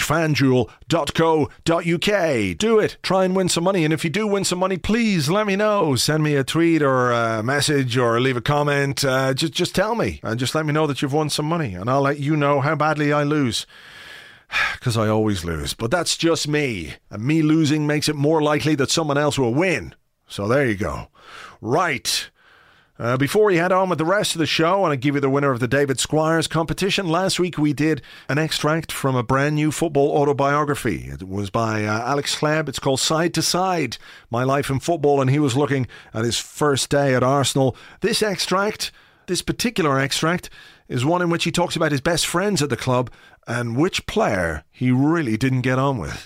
Speaker 2: fanduel.co.uk. Do it. Try and win some money, and if you do win some money, please let me know. Send me a tweet or a message or leave a comment. Just tell me, and just let me know that you've won some money, and I'll let you know how badly I lose, because I always lose. But that's just me, and me losing makes it more likely that someone else will win. So there you go. Right. Before we head on with the rest of the show, I want to give you the winner of the David Squires competition. Last week we did an extract from a brand new football autobiography. It was by Alex Hleb. It's called Side to Side, My Life in Football, and he was looking at his first day at Arsenal. This particular extract, is one in which he talks about his best friends at the club and which player he really didn't get on with.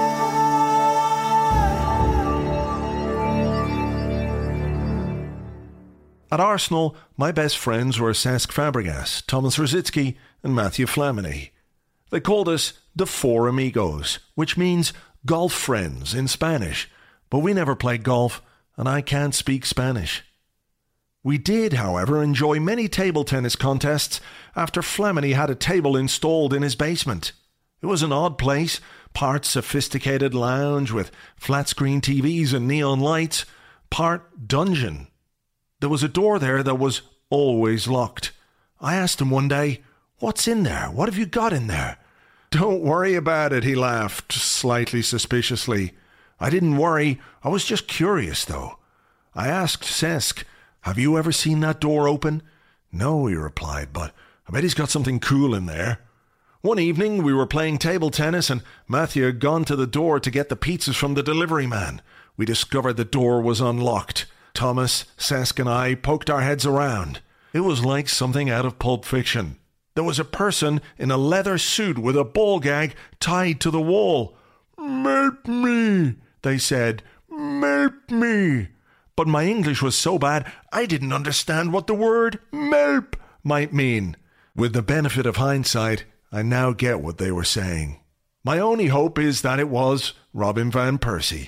Speaker 2: At Arsenal, my best friends were Cesc Fabregas, Thomas Rosicky and Matthew Flamini. They called us the Four Amigos, which means golf friends in Spanish, but we never played golf and I can't speak Spanish. We did, however, enjoy many table tennis contests after Flamini had a table installed in his basement. It was an odd place, part sophisticated lounge with flat-screen TVs and neon lights, part dungeon. There was a door there that was always locked. I asked him one day, "What's in there? What have you got in there?" "Don't worry about it," he laughed, slightly suspiciously. I didn't worry. I was just curious, though. I asked Cesc, "Have you ever seen that door open?" "No," he replied, "but I bet he's got something cool in there." One evening we were playing table tennis and Matthew had gone to the door to get the pizzas from the delivery man. We discovered the door was unlocked. Thomas, Cesc and I poked our heads around. It was like something out of Pulp Fiction. There was a person in a leather suit with a ball gag tied to the wall. "Help me," they said. "Help me." But my English was so bad, I didn't understand what the word "melp" might mean. With the benefit of hindsight, I now get what they were saying. My only hope is that it was Robin Van Persie.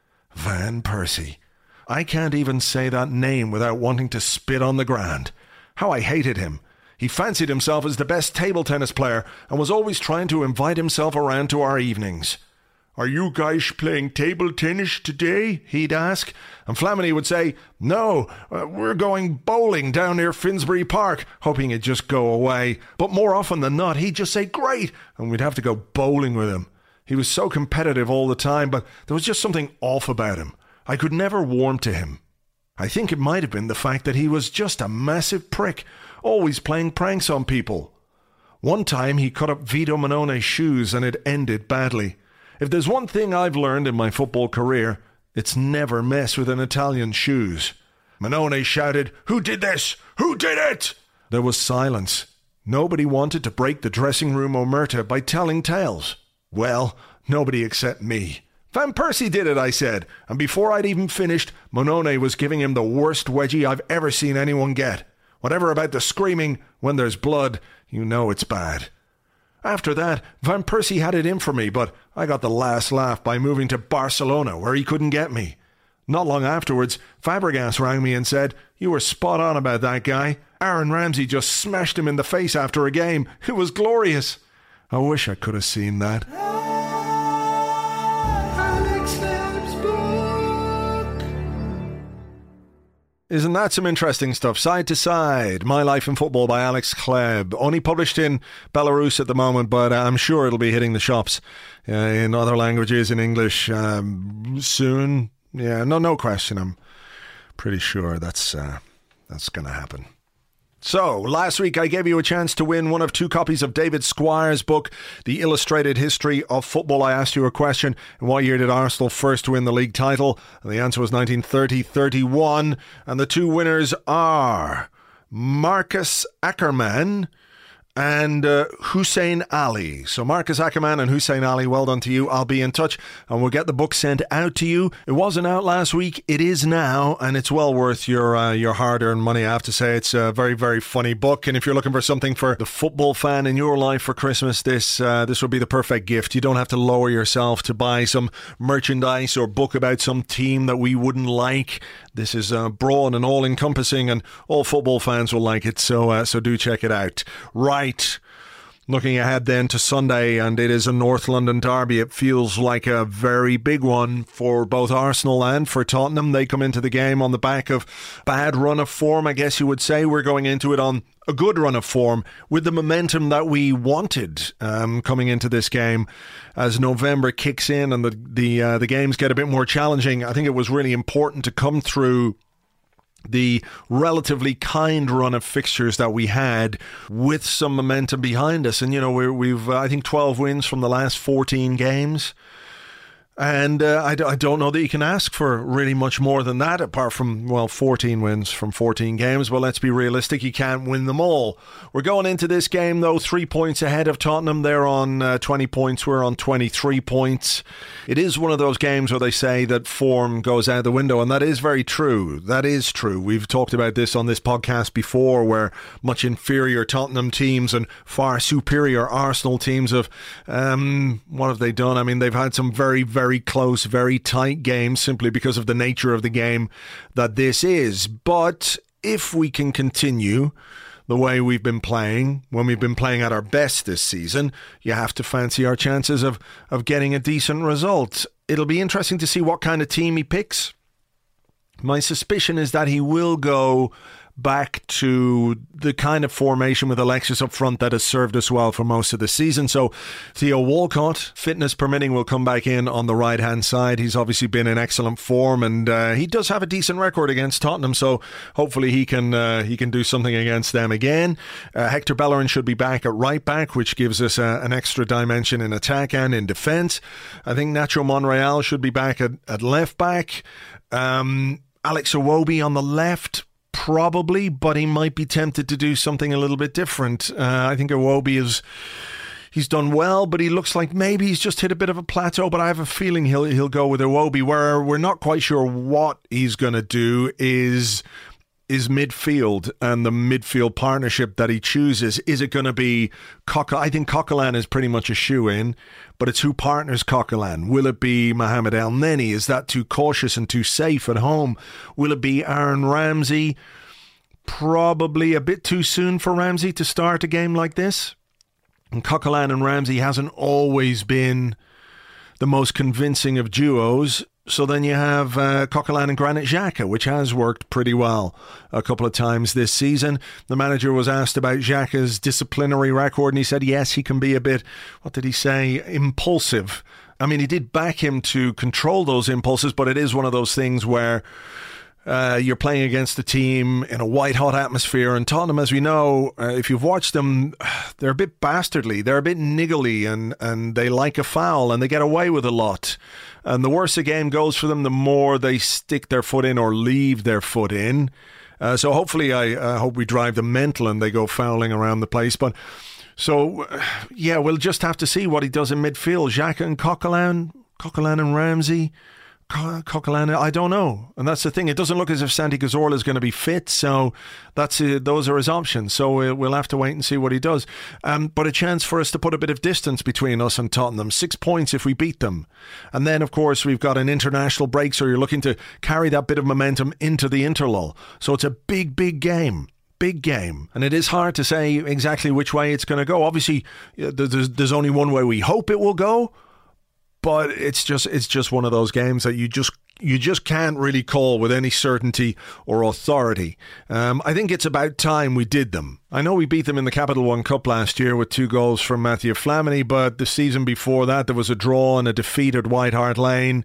Speaker 2: Van Persie. I can't even say that name without wanting to spit on the ground. How I hated him. He fancied himself as the best table tennis player and was always trying to invite himself around to our evenings. "Are you guys playing table tennis today?" he'd ask. And Flamini would say, "No, we're going bowling down near Finsbury Park," hoping it'd just go away. But more often than not, he'd just say, "Great," and we'd have to go bowling with him. He was so competitive all the time, but there was just something off about him. I could never warm to him. I think it might have been the fact that he was just a massive prick, always playing pranks on people. One time he cut up Vito Manone's shoes and it ended badly. If there's one thing I've learned in my football career, it's never mess with an Italian's shoes. Manone shouted, "Who did this? Who did it?" There was silence. Nobody wanted to break the dressing room omerta by telling tales. Well, nobody except me. Van Persie did it, I said, and before I'd even finished, Monone was giving him the worst wedgie I've ever seen anyone get. Whatever about the screaming, when there's blood, you know it's bad. After that, Van Persie had it in for me, but I got the last laugh by moving to Barcelona, where he couldn't get me. Not long afterwards, Fabregas rang me and said, "You were spot on about that guy. Aaron Ramsey just smashed him in the face after a game. It was glorious." I wish I could have seen that. Isn't that some interesting stuff? Side to Side, My Life in Football by Alex Kleb. Only published in Belarus at the moment, but I'm sure it'll be hitting the shops in other languages, in English soon. Yeah, no question. I'm pretty sure that's going to happen. So, last week I gave you a chance to win one of 2 copies of David Squire's book, The Illustrated History of Football. I asked you a question: in what year did Arsenal first win the league title? And the answer was 1930-31. And the 2 winners are Marcus Ackerman and Hussein Ali. So Marcus Ackerman and Hussein Ali, well done to you. I'll be in touch and we'll get the book sent out to you. It wasn't out last week. It is now, and it's well worth your hard-earned money. I have to say, it's a very, very funny book. And if you're looking for something for the football fan in your life for Christmas, this would be the perfect gift. You don't have to lower yourself to buy some merchandise or book about some team that we wouldn't like. This is broad and all-encompassing, and all football fans will like it, so do check it out. Right, looking ahead then to Sunday, and it is a North London derby. It feels like a very big one for both Arsenal and for Tottenham. They come into the game on the back of bad run of form, I guess you would say. We're going into it on a good run of form with the momentum that we wanted coming into this game. As November kicks in and the games get a bit more challenging, I think it was really important to come through the relatively kind run of fixtures that we had with some momentum behind us. And, you know, we've I think 12 wins from the last 14 games. And I don't know that you can ask for really much more than that, apart from, 14 wins from 14 games. But let's be realistic, you can't win them all. We're going into this game, though, 3 points ahead of Tottenham. They're on 20 points. We're on 23 points. It is one of those games where they say that form goes out the window, and that is very true. That is true. We've talked about this on this podcast before, where much inferior Tottenham teams and far superior Arsenal teams have, what have they done? I mean, they've had some very, very close, very tight games simply because of the nature of the game that this is. But if we can continue the way we've been playing, when we've been playing at our best this season, you have to fancy our chances of getting a decent result. It'll be interesting to see what kind of team he picks. My suspicion is that he will go back to the kind of formation with Alexis up front that has served us well for most of the season. So Theo Walcott, fitness permitting, will come back in on the right-hand side. He's obviously been in excellent form, and he does have a decent record against Tottenham, so hopefully he can do something against them again. Hector Bellerin should be back at right-back, which gives us an extra dimension in attack and in defence. I think Nacho Monreal should be back at left-back. Alex Iwobi on the left, probably, but he might be tempted to do something a little bit different. I think Iwobi he's done well, but he looks like maybe he's just hit a bit of a plateau, but I have a feeling he'll go with Iwobi. Where we're not quite sure what he's going to do is midfield and the midfield partnership that he chooses. Is it going to be I think Coquelin is pretty much a shoe-in, but it's who partners Coquelin. Will it be Mohamed El Neni? Is that too cautious and too safe at home? Will it be Aaron Ramsey? Probably a bit too soon for Ramsey to start a game like this. And Coquelin and Ramsey hasn't always been the most convincing of duos. So then you have Coquelin and Granit Xhaka, which has worked pretty well a couple of times this season. The manager was asked about Xhaka's disciplinary record, and he said, yes, he can be a bit, what did he say, impulsive. I mean, he did back him to control those impulses, but it is one of those things where you're playing against a team in a white-hot atmosphere, and Tottenham, as we know, if you've watched them, they're a bit bastardly, they're a bit niggly, and they like a foul, and they get away with a lot. And the worse a game goes for them, the more they stick their foot in or leave their foot in. So hopefully, I hope we drive them mental and they go fouling around the place. But so, yeah, we'll just have to see what he does in midfield. Xhaka and Coquelin Coquelin and Ramsey. Coquelin, I don't know. And that's the thing. It doesn't look as if Santi Cazorla is going to be fit. So those are his options. So we'll have to wait and see what he does. But a chance for us to put a bit of distance between us and Tottenham. 6 points if we beat them. And then, of course, we've got an international break. So you're looking to carry that bit of momentum into the interlull. So it's a big, big game. Big game. And it is hard to say exactly which way it's going to go. Obviously, there's only one way we hope it will go. But it's just one of those games that you just can't really call with any certainty or authority. I think it's about time we did them. I know we beat them in the Capital One Cup last year with 2 goals from Matthew Flamini, but the season before that there was a draw and a defeat at White Hart Lane.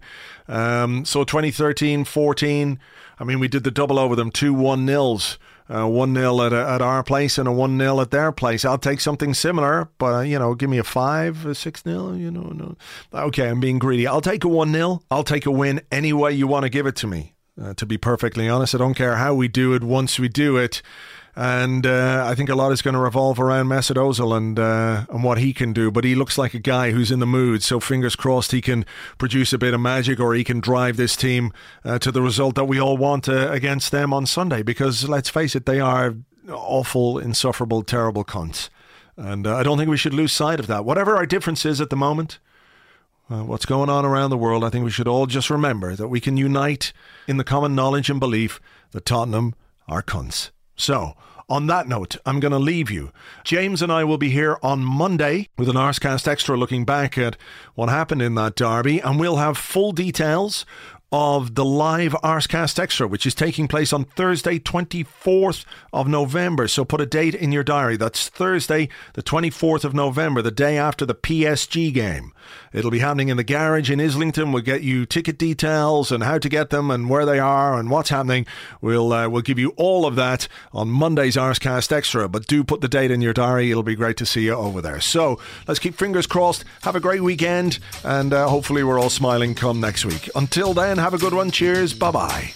Speaker 2: So 2013-14, I mean, we did the double over them, 2 1-0s. 1-0 at our place and a 1-0 at their place. I'll take something similar, but, give me a 5, a 6-0, no. Okay, I'm being greedy. I'll take a 1-0. I'll take a win any way you want to give it to me. To be perfectly honest, I don't care how we do it once we do it. And I think a lot is going to revolve around Mesut Ozil and what he can do. But he looks like a guy who's in the mood. So fingers crossed he can produce a bit of magic, or he can drive this team to the result that we all want against them on Sunday. Because let's face it, they are awful, insufferable, terrible cunts. And I don't think we should lose sight of that. Whatever our difference is at the moment, what's going on around the world, I think we should all just remember that we can unite in the common knowledge and belief that Tottenham are cunts. So, on that note, I'm going to leave you. James and I will be here on Monday with an Arscast Extra looking back at what happened in that derby, and we'll have full details of the live Arscast Extra, which is taking place on Thursday, 24th of November. So put a date in your diary. That's Thursday, the 24th of November, the day after the PSG game. It'll be happening in the garage in Islington. We'll get you ticket details and how to get them and where they are and what's happening. We'll give you all of that on Monday's Arscast Extra. But do put the date in your diary. It'll be great to see you over there. So let's keep fingers crossed. Have a great weekend, and hopefully we're all smiling come next week. Until then, have a good one. Cheers. Bye-bye.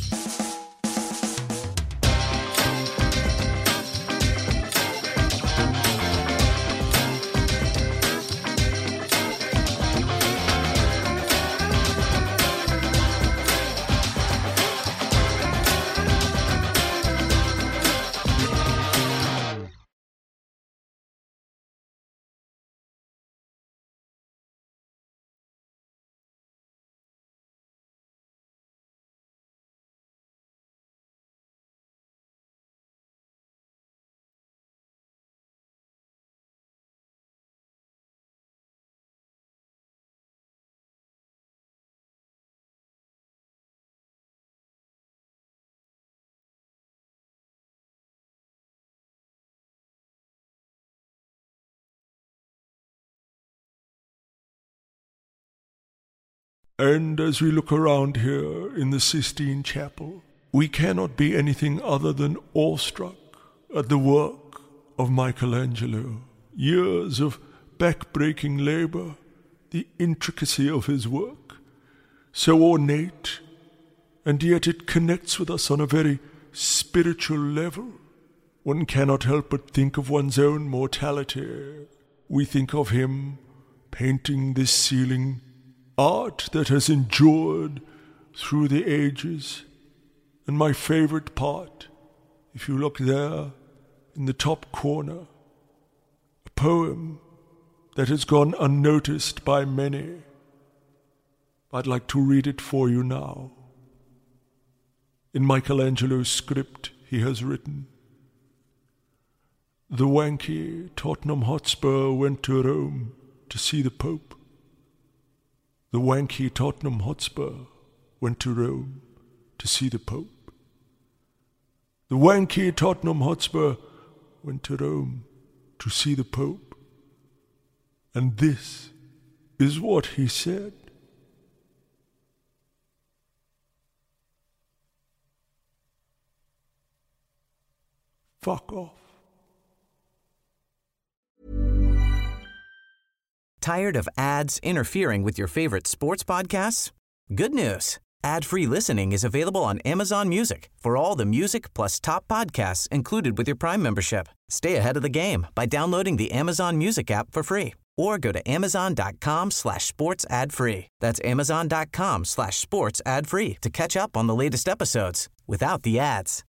Speaker 2: And as we look around here in the Sistine Chapel, we cannot be anything other than awestruck at the work of Michelangelo. Years of back-breaking labor, the intricacy of his work, so ornate, and yet it connects with us on a very spiritual level. One cannot help but think of one's own mortality. We think of him painting this ceiling, art that has endured through the ages. And my favorite part, if you look there in the top corner, a poem that has gone unnoticed by many. I'd like to read it for you now. In Michelangelo's script, he has written, "The wanky Tottenham Hotspur went to Rome to see the Pope. The wanky Tottenham Hotspur went to Rome to see the Pope. The wanky Tottenham Hotspur went to Rome to see the Pope. And this is what he said. Fuck off."
Speaker 1: Tired of ads interfering with your favorite sports podcasts? Good news. Ad-free listening is available on Amazon Music for all the music plus top podcasts included with your Prime membership. Stay ahead of the game by downloading the Amazon Music app for free or go to amazon.com/sports ad free. That's amazon.com/sports ad free to catch up on the latest episodes without the ads.